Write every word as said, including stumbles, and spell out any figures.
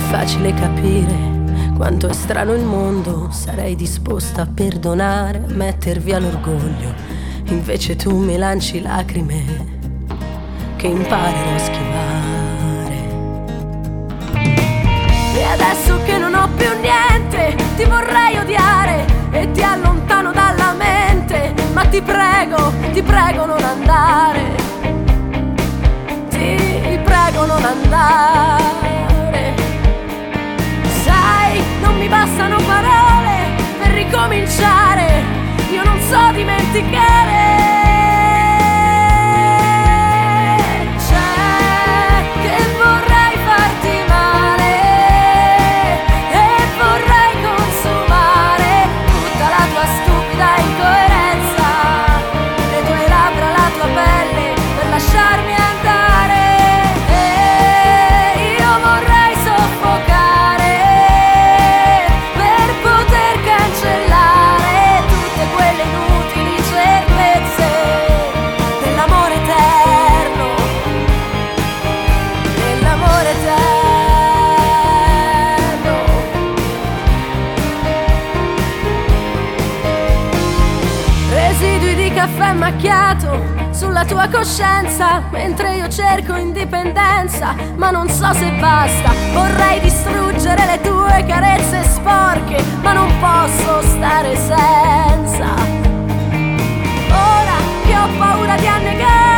facile capire quanto è strano il mondo. Sarei disposta a perdonare, a metter via l'orgoglio. Invece tu mi lanci lacrime che imparerò a schivare. E adesso che non ho più niente, ti vorrei odiare e ti allontano dalla mente. Ma ti prego, ti prego non andare. Ti prego non andare. Sai, non mi bastano parole per ricominciare. Io non so dimenticare. C'è che vorrei farti male e vorrei consumare tutta la tua stupida incoerenza, le tue labbra, la tua pelle, per lasciarmi andare. E io vorrei soffocare per poter cancellare tutte quelle inutili certezze dell'amore eterno, dell'amore eterno. Residui di caffè macchiato sulla tua coscienza, mentre io cerco indipendenza, ma non so se basta. Vorrei distruggere le tue carezze sporche, ma non posso stare senza. Ora che ho paura di annegare